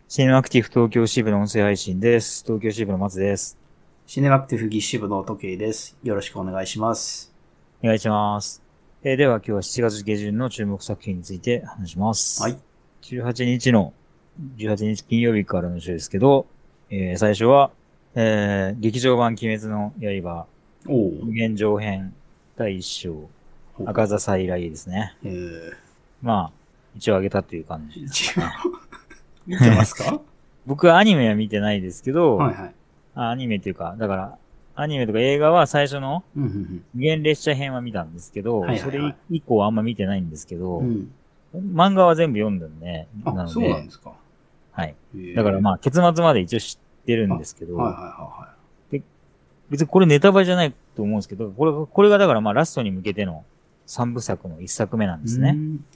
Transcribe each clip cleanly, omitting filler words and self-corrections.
シネマクティフ東京支部の音声配信です。東京支部の松です。 シネマクティフ技師支部の時計です。よろしくお願いします。 お願いします。では今日は7月下旬の注目作品について話します。 はい。 18日金曜日からの週ですけど、最初は、劇場版鬼滅の刃、無限上編第1章、赤座再来ですね。まあ、一応上げたっていう感じですかね。 見てますか？ 僕はアニメは見てないですけど、 はいはい。 アニメっていうか、だから、アニメとか映画は最初の無限列車編は見たんですけど、それ以降はあんま見てないんですけど、漫画は全部読んだんで、なので。 そうなんですか。 はい。だからまあ、結末まで一応知ってるんですけど、で別にこれネタバレじゃないと思うんですけど、これがだからまあラストに向けての3部作の1作目なんですね。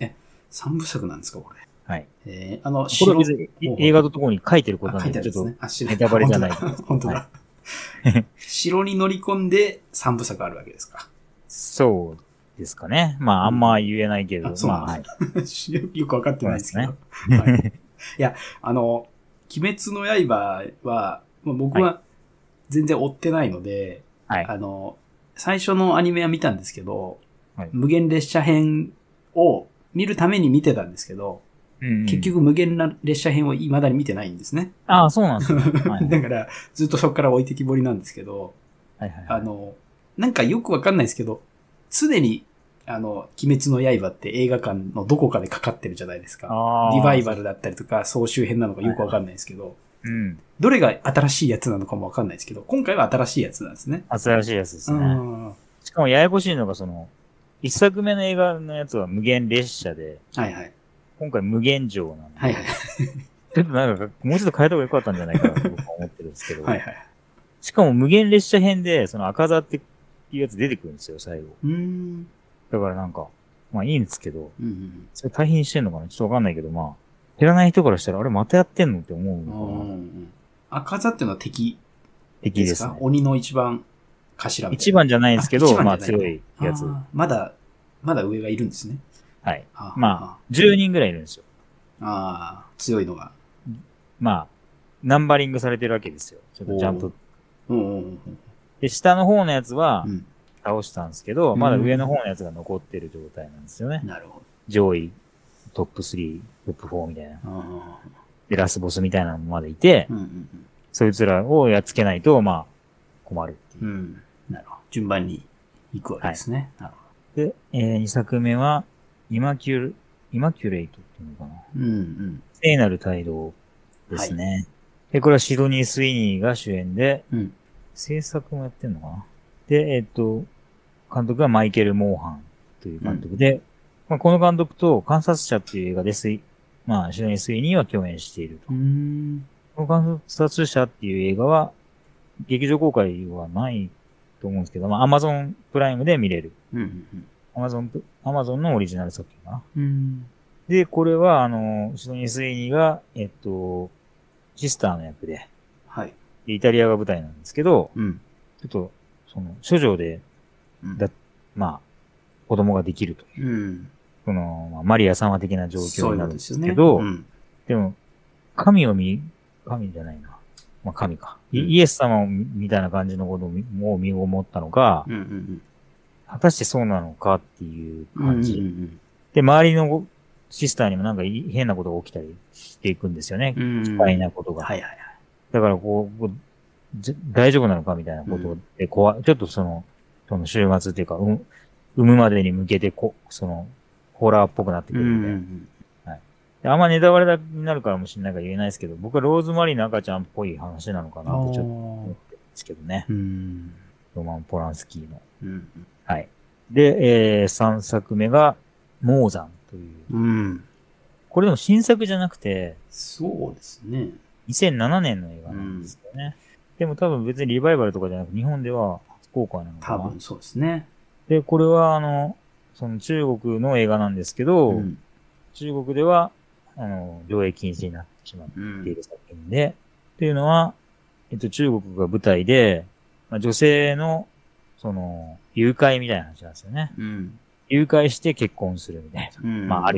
3部作なんですか、これ。 はい。これは別に映画のところに書いてることなんで、ちょっとネタバレじゃない。 本当だ。城に乗り込んで3部作あるわけですか。 そうですかね。まあ、あんま言えないけど、まあ、はい。 よくわかってないですけど。はい、いや、鬼滅の刃は、僕は全然追ってないので、はい、最初のアニメは見たんですけど、はい、無限列車編を見るために見てたんですけど、結局無限列車編を未だに見てないんですね。 ああ、そうなんですよ。はい、 だから、ずっとそこから置いてきぼりなんですけど、はいはいはい、なんかよくわかんないですけど、常に、鬼滅の刃って映画館のどこかでかかってるじゃないですか。リバイバルだったりとか、総集編なのかよくわかんないですけど、どれが新しいやつなのかもわかんないですけど、今回は新しいやつなんですね。 新しいやつですね。しかもややこしいのが、一作目の映画のやつは無限列車で、はいはい。今回無限城なんで、はいはい。ちょっとなんか、もうちょっと変えた方が良かったんじゃないかなと僕は思ってるんですけど、はいはい。しかも無限列車編で、赤座っていうやつ出てくるんですよ、最後。だからなんか、まあいいんですけど、それ大変してんのかなちょっとわかんないけど、まあ、知らない人からしたら、あれまたやってんのって思うのかな。 赤座っていうのは敵ですね。 鬼の一番頭みたいな。 一番じゃないんですけど、まあ強いやつ。 まだ上がいるんですね。 はい。まあ、10人ぐらいいるんですよ。 強いのが。 まあ、ナンバリングされてるわけですよ。ちょっとちゃんと。で、下の方のやつは、倒したんですけど、まだ上の方のやつが残ってる状態なんですよね。 なるほど。 上位、トップ3、トップ4みたいな。で、ラスボスみたいなのもまだいて、そいつらをやっつけないと、まあ、困るっていう。 なるほど。順番に行くわけですね。なるほど。で、2作目は、イマキュレイトっていうのかな。聖なる態度ですね。で、これはシドニー・スイニーが主演で、制作もやってんのかな。で、監督はマイケル・モーハンという監督で、まあ、この監督と観察者っていう映画でまあ、シドニー・スイニーは共演していると。この観察者っていう映画は、劇場公開はないと思うんですけど、まあ、アマゾンプライムで見れる。アマゾンのオリジナル作品かな。で、これは、シドニー・スイニーが、シスターの役で、はい。イタリアが舞台なんですけど、ちょっと、処女で、まあ、子供ができるという、まあ、マリア様的な状況になるんですけど、でも、神じゃないな。まあ、神か。イエス様みたいな感じのことを身を持ったのか、果たしてそうなのかっていう感じ。で、周りのシスターにもなんか変なことが起きたりしていくんですよね。奇怪なことが。だから大丈夫なのかみたいなことでちょっとその週末っていうか、産むまでに向けてホラーっぽくなってくるみたいな。はい。あんまネタバレになるからもしれないから言えないですけど、僕はローズマリーの赤ちゃんっぽい話なのかなとちょっと思ってるんですけどね。ロマン・ポランスキーの。はい。で、3作目が、モーザンという。これでも新作じゃなくて、 そうですね。 2007年の映画なんですよね。でも多分別にリバイバルとかじゃなく日本では初公開なのかな。 多分そうですね。 で、これはその中国の映画なんですけど、中国では、上映禁止になってしまっている作品で、っていうのは、中国が舞台で、まあ、女性の、誘拐みたいな話なんですよね。誘拐して結婚するみたいな。まあ、ある意味。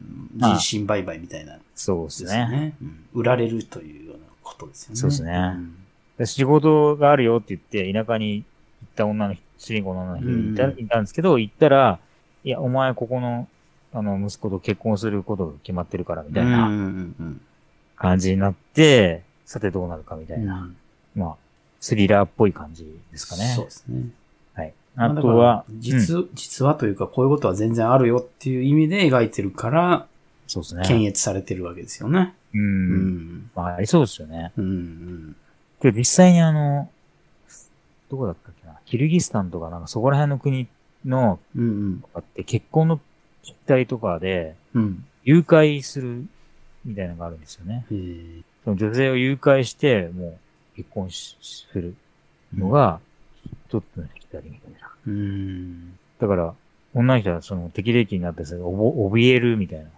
人身売買みたいな、 そうですね。 売られるというようなことですよね。 そうですね。仕事があるよって言って、田舎に行った主人公の女の人がいたんですけど、行ったら、いや、お前ここの、息子と結婚することが決まってるから、みたいな感じになってで、さてどうなるかみたいな、まあ、スリラーっぽい感じですかね。 そうですね。 はい。あとは、 実はというか、こういうことは全然あるよっていう意味で描いてるから、 そうですね。 検閲されてるわけですよね。 まあ、ありそうですよね。で、実際にどこだったっけな、キルギスタンとかなんかそこら辺の国の、って結婚の実態とかで、誘拐するみたいなのがあるんですよね。その女性を誘拐して、もう結婚するのが、一つの引きたりみたいな。だから、女の人はその適齢期になって怯えるみたいな。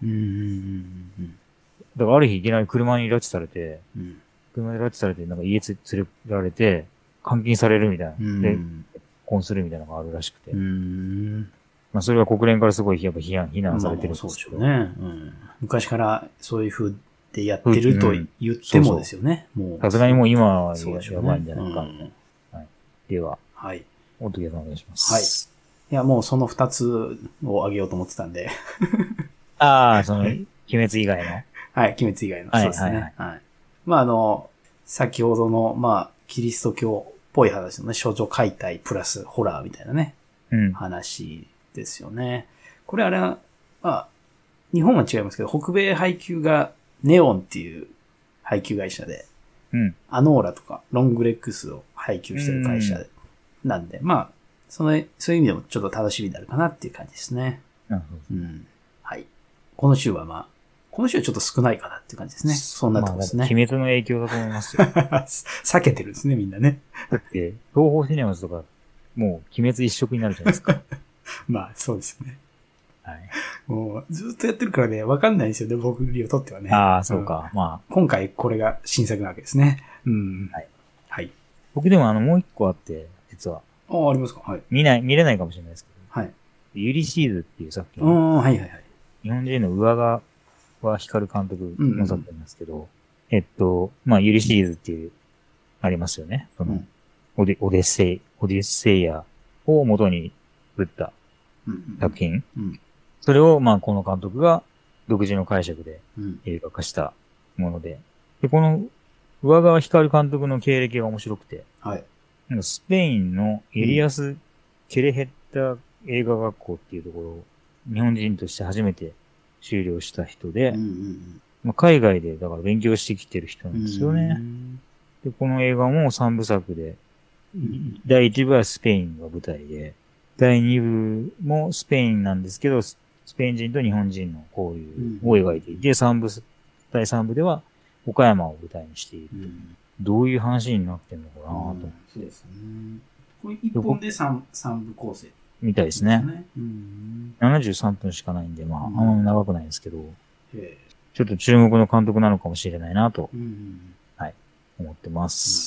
だからある日いきなり車に拉致されて、なんか家連れられて、監禁されるみたいな。で、結婚するみたいなのがあるらしくて。まあそれは国連からすごいやっぱ非難されてるんですけど。 そうでしょうね。昔からそういう風でやってると言ってもですよね。 さすがにもう今はやばいんじゃないか。はい。では。 はい。 お願いします。 はい。いや、もうその2つをあげようと思ってたんで。 ああ、その、鬼滅以外の。 はい、鬼滅以外の。そうですね。はい。まあ先ほどの、まあ、キリスト教っぽい話のね、少女解体プラスホラーみたいなね、話ですよね。これあれは、まあ、日本は違いますけど、北米配給がネオンっていう配給会社で、アノーラとかロングレックスを配給してる会社なんで、まあ、そういう意味でもちょっと楽しみになるかなっていう感じですね。はい。この週はちょっと少ないかなっていう感じですね。そんなとこですね。 鬼滅の影響だと思いますよ。 避けてるんですね、みんなね。 だって、東宝シネマズとか、もう鬼滅一色になるじゃないですか。 まあ、そうですね。 はい。 もう、ずっとやってるからね、わかんないですよね、僕にとってはね。 ああ、そうか。まあ。 今回これが新作なわけですね。はい。はい。 僕でももう一個あって、実は。 ありますか。はい。 見れないかもしれないですけど。 はい。 ユリシーズっていう作品。 はいはいはい。 日本人の上川光監督の作品なんですけど、まあ、ユリシーズっていう、ありますよね。その、オデッセイヤを元に作った作品。それを、まあ、この監督が独自の解釈で映画化したもので。で、この上川光監督の経歴が面白くて、 はい。 なんかスペインのエリアス・ケレヘッタ映画学校っていうところを日本人として初めて修了した人で、まあ、海外でだから勉強してきてる人なんですよね。で、この映画も3部作で、第1部はスペインが舞台で、第2部もスペインなんですけど、スペイン人と日本人の交流を描いていて、第3部では岡山を舞台にしている。どういう話になってんのかなと思って。 そうですね。これ1本で3部構成。 みたいですね。73分しかないんで、まあ、あんま長くないんですけど、ちょっと注目の監督なのかもしれないなと、はい、思ってます。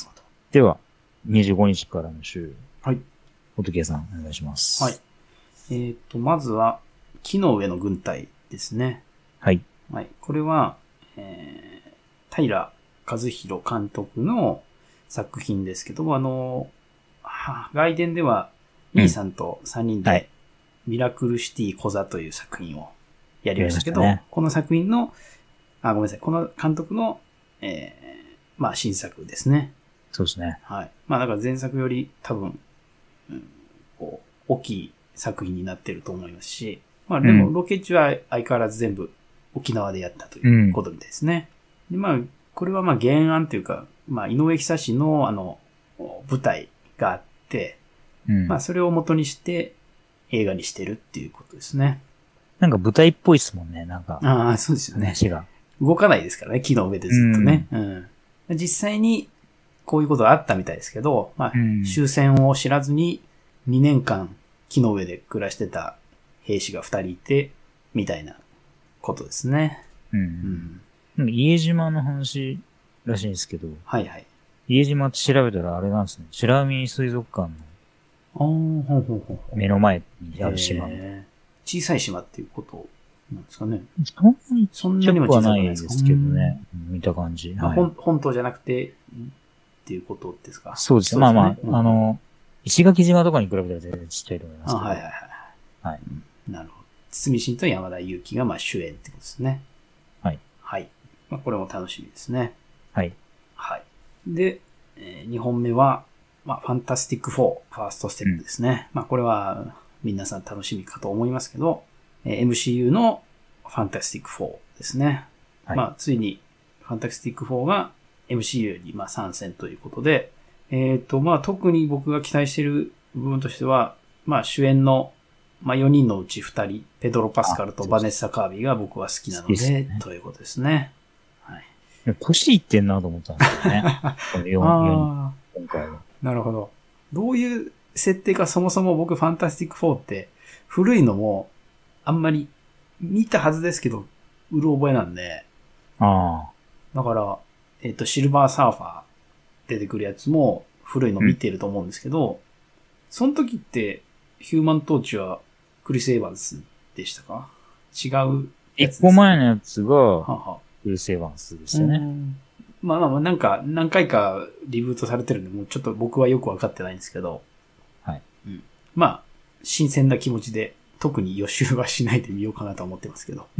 では、25日からの週。 はい。 仏さん、お願いします。 はい。まずは、木の上の軍隊ですね。 はい。 はい。これは、平和弘監督の作品ですけども、外伝では、兄さんと3人で、ミラクルシティコザという作品をやりましたけど、この作品の、ごめんなさい、この監督の、まあ、新作ですね。 そうですね。 はい。まあ、だから前作より多分、こう、大きい作品になってると思いますし、まあ、でも、ロケ地は相変わらず全部沖縄でやったということみたいですね。で、まあ、これはまあ、原案というか、まあ、井上久志の舞台があって、まあ、それを元にして映画にしてるっていうことですね。 なんか舞台っぽいですもんね、なんか。 ああ、そうですよね。 話が。 動かないですからね、木の上でずっとね。実際にこういうことがあったみたいですけど、まあ、終戦を知らずに2年間木の上で暮らしてた兵士が2人いて、みたいなことですね。 家島の話らしいんですけど。 はいはい。 家島って調べたらあれなんですね。白海水族館の目の前にある島。 小さい島っていうことなんですかね。 そんなにも小さくないですけどね。見た感じ。 本島じゃなくて、っていうことですか？ そうですね。まあまあ、石垣島とかに比べたら全然ちっちゃいと思いますけど。はいはいはい。はい。 なるほど。堤真と山田裕貴がまあ主演ってことですね。 はい。 はい。まあこれも楽しみですね。 はい。 はい。で、2本目は、まあ、ファンタスティック4、ファーストステップですね。まあこれは皆さん楽しみかと思いますけど、MCU のファンタスティック4ですね。はい、まあついにファンタスティック4が MCU にまあ参戦ということで、まあ特に僕が期待している部分としては、まあ主演のまあ4人のうち2人、ペドロ・パスカルとバネッサ・カービーが僕は好きなので、ね、ということですね。はい。 年いってんなと思ったんですよね。この4人、今回は。 なるほど。どういう設定かそもそも僕ファンタスティック4って古いのもあんまり見たはずですけど、うる覚えなんで。 ああ。 だから、シルバーサーファー出てくるやつも古いの見てると思うんですけど、その時ってヒューマントーチはクリス・エヴァンスでしたか？違うやつですか？ 1個前のやつがクリス・エヴァンスですよね。 まあまあなんか何回かリブートされてるんで、もうちょっと僕はよくわかってないんですけど。 はい。 うん。まあ、新鮮な気持ちで特に予習はしないでみようかなと思ってますけど。 うん。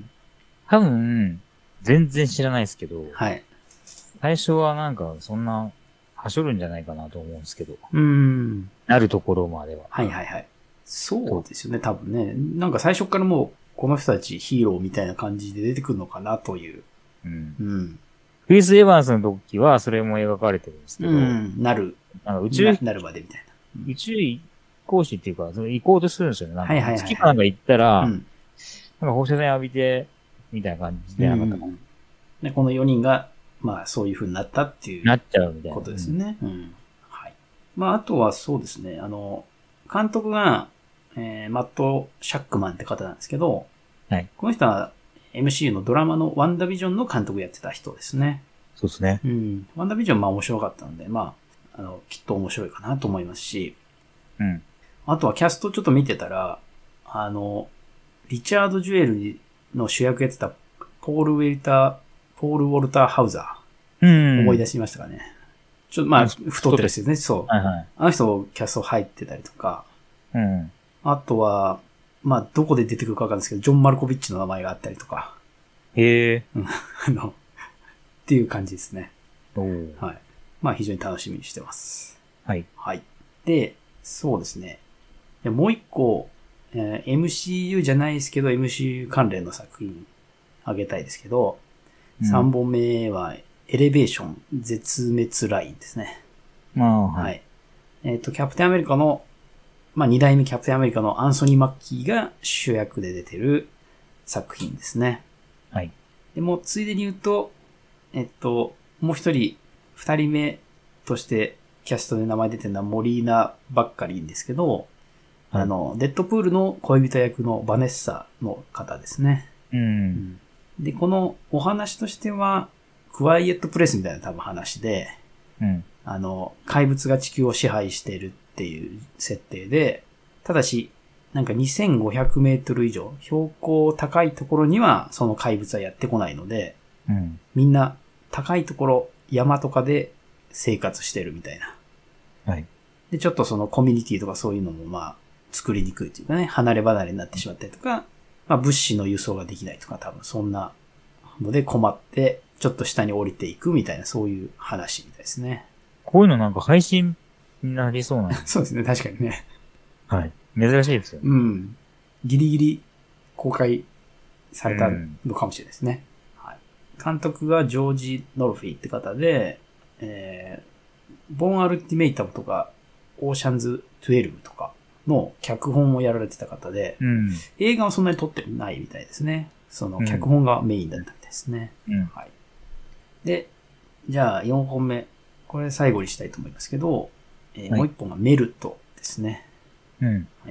多分、全然知らないですけど。 はい。 最初はなんかそんな、はしょるんじゃないかなと思うんですけど。なるところまでは。 はいはいはい。そうですよね、多分ね。なんか最初からもう、この人たちヒーローみたいな感じで出てくるのかなという。 クリス・エヴァンスの時はそれも描かれてるんですけど。 なるまでみたいな。宇宙飛行士っていうか、その行こうとするんですよね。なんか月かなんか行ったら、なんか放射線浴びて、みたいな感じでなかったかな。 で、この4人が、まあそういう風になったっていう。 なっちゃうみたいな。 ことですね。はい。まああとはそうですね、監督が、マット・シャックマンって方なんですけど、 はい。 この人は MCU のドラマのワンダービジョンの監督やってた人ですね。 そうですね。 ワンダービジョンまあ面白かったので、まあ、きっと面白いかなと思いますし、あとはキャストちょっと見てたら、リチャード・ジュエルの主役やってたポール・ウォルター・ハウザー。思い出しましたかね。ちょっとまあ、太ってるですよね。そう。 はいはい。 あの人キャスト入ってたりとか。あとは、まあ、どこで出てくるかわかんないですけど、ジョン・マルコビッチの名前があったりとか。 へえ。 っていう感じですね。はい。まあ、非常に楽しみにしてます。 はい。 はい。で、そうですね。もう一個、MCU じゃないですけど、MCU 関連の作品あげたいですけど、3本目は、エレベーション絶滅ラインですね。はい。キャプテンアメリカの、まあ、2代目キャプテンアメリカのアンソニー・マッキーが主役で出てる作品ですね。 はい。 でも、ついでに言うと、もう一人、2人目としてキャストで名前出てるのはモリーナばっかりんですけど、はい、デッドプールの恋人役のバネッサの方ですね。で、このお話としては、クワイエットプレスみたいな多分話で、怪物が地球を支配しているっていう設定で、ただし、なんか2500メートル以上、標高高いところにはその怪物はやってこないので、みんな高いところ、山とかで生活してるみたいな。 はい。 で、ちょっとそのコミュニティとかそういうのもまあ、作りにくいというかね、離れ離れになってしまったりとか、まあ物資の輸送ができないとか多分そんなので困って、ちょっと下に降りていくみたいなそういう話みたいですね。 こういうのなんか配信になりそうなんです。 そうですね、確かにね。 はい。珍しいですよね。 ギリギリ公開されたのかもしれないですね。はい。監督がジョージ・ノルフィーって方で、ボーン・アルティメイタムとか、オーシャンズ12とかの脚本をやられてた方で、映画はそんなに撮ってないみたいですね。その脚本がメインだったみたいですね。はい。で、じゃあ4本目。これ最後にしたいと思いますけど、もう1本がメルトですね。はい。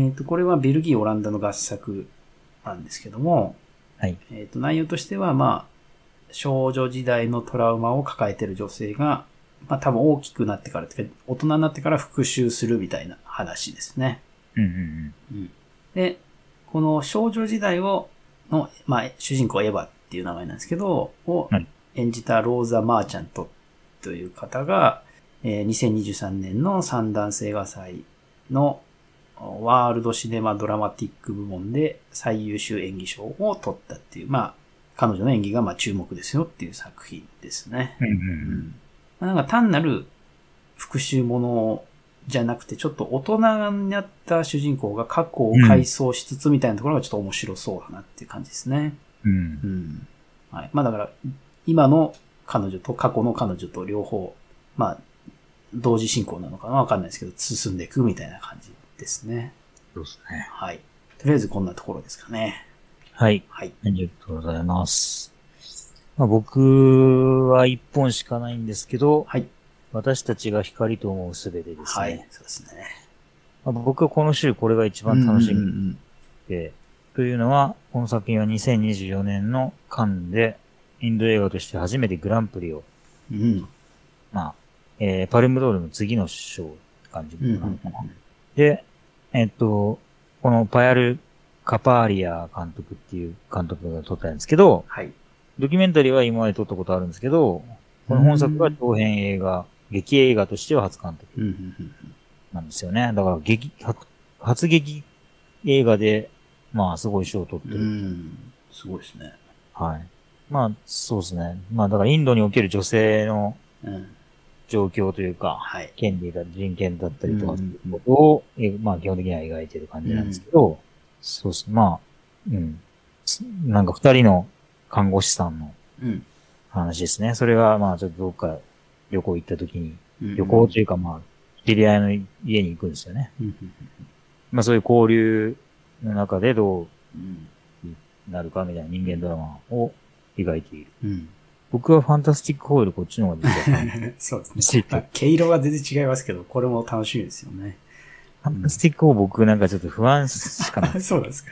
これはベルギー、オランダの合作なんですけども、 はい。 内容としては、まあ、少女時代のトラウマを抱えている女性が、まあ多分大きくなってから大人になってから復讐するみたいな話ですね。で、 この少女時代の、まあ、主人公エヴァっていう名前なんですけど、を演じたローザ・マーチャントという方が、2023年の三段映画祭のワールドシネマドラマティック部門で最優秀演技賞を取ったっていう、まあ、彼女の演技がまあ注目ですよっていう作品ですね。なんか単なる復讐ものじゃなくて、ちょっと大人になった主人公が過去を回想しつつみたいなところがちょっと面白そうだなっていう感じですね。はい。まあだから、今の彼女と過去の彼女と両方、まあ、同時進行なのかなわかんないですけど、進んでいくみたいな感じですね。 そうですね。 はい。とりあえずこんなところですかね。 はい。はい。ありがとうございます。まあ、僕は一本しかないんですけど、はい。私たちが光と思うすべてですね。はい。そうですね。まあ、僕はこの週これが一番楽しみで、というのは、この作品は2024年のカンヌで、インド映画として初めてグランプリを、まあ、パルムドールの次の賞って感じなのかな。で、このパヤル・カパーリア監督っていう監督が撮ったんですけど、はい。ドキュメンタリーは今まで撮ったことあるんですけど、この本作は長編映画、劇映画としては初監督なんですよね。だから初劇映画で、まあすごい賞を取ってる。 すごいですね。 はい。まあそうですね。まあだからインドにおける女性の状況というか、はい、権利だ、人権だったりとかを、まあ基本的には描いてる感じなんですけど、そうですね。まあ、なんか二人の看護師さんの話ですね。それがまあちょっとどっか旅行行った時に、旅行というかまあ、知り合いの家に行くんですよね。まあそういう交流の中でどうなるかみたいな人間ドラマを描いている。僕はファンタスティックホイールこっちの方が実はそうですね。まあ、毛色が全然違いますけど、これも楽しみですよね。 ファンタスティック4僕なんかちょっと不安しかない。 そうですか。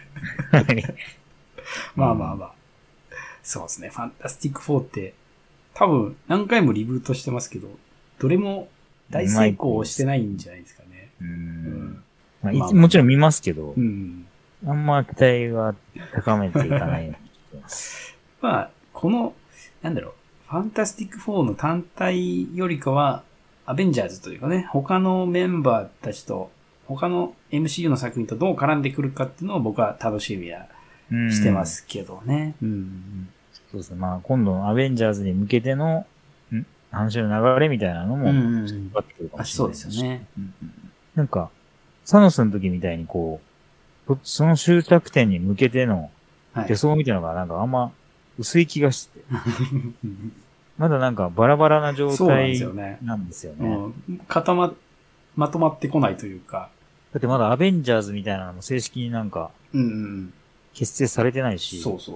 まあまあまあ。そうですね。ファンタスティック4って多分何回もリブートしてますけど、どれも大成功してないんじゃないですかね。 まあ、もちろん見ますけど、あんま期待は高めていかないようにしてます。 まあ、この、なんだろう、ファンタスティック4の単体よりかは、アベンジャーズというかね、他のメンバーたちと、他の MCU の作品とどう絡んでくるかっていうのを僕は楽しみはしてますけどね。 そうですね。まあ今度のアベンジャーズに向けての話の流れみたいなのも分かってくるかもしれない。 そうですよね。 なんか、サノスの時みたいにこう、その終着点に向けての手相みたいなのがなんかあんま薄い気がして。まだなんかバラバラな状態なんですよね。 まとまってこないというか。 だってまだアベンジャーズみたいなのも正式になんか、結成されてないし。 そうそう。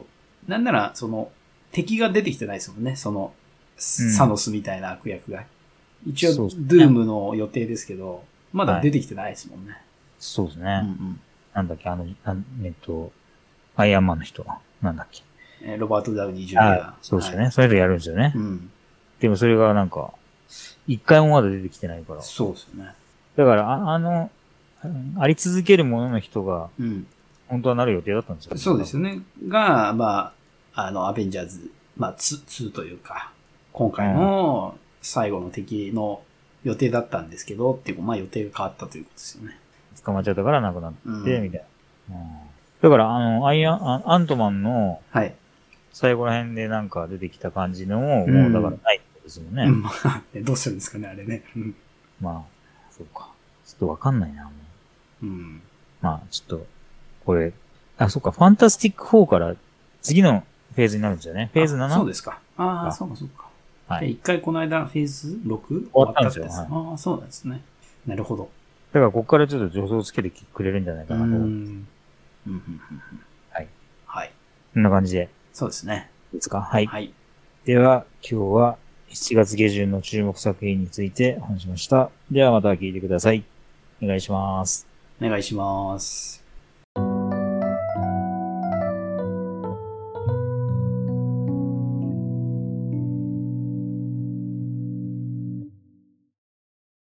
なんなら、敵が出てきてないですもんね。サノスみたいな悪役が。一応、ドゥームの予定ですけど、まだ出てきてないですもんね。 そうですね。なんだっけ、アイアンマンの人。なんだっけ。 ロバート・ダウニー・ジュニア。 そうですよね。それでやるんですよね。でもそれがなんか、一回もまだ出てきてないから。 そうですよね。 だから、あり続けるものの人が、本当はなる予定だったんですよね。 そうですよね。が、まあ、アベンジャーズ、まあ、2というか、今回の最後の敵の予定だったんですけど、っていう、まあ予定が変わったということですよね。 捕まっちゃったからなくなって、みたいな。だから、アントマンの、最後ら辺でなんか出てきた感じのも、もうだからないってことですもんね。 まあ、どうするんですかね、あれね。 まあ、そうか。ちょっとわかんないな、もう。まあ、ちょっと、これ、そうか、ファンタスティック4から次のフェーズになるんですよね。フェーズ 7? そうですか。そうか、そうか。はい。一回この間フェーズ 6? 終わったんですよ。そうなんですね。なるほど。 だからここからちょっと助走つけてくれるんじゃないかなと。はい。 はい。 こんな感じで。 そうですね。 ですか。はい。はい。では、今日は7月下旬の注目作品について話しました。ではまた聞いてください。お願いします。 お願いします。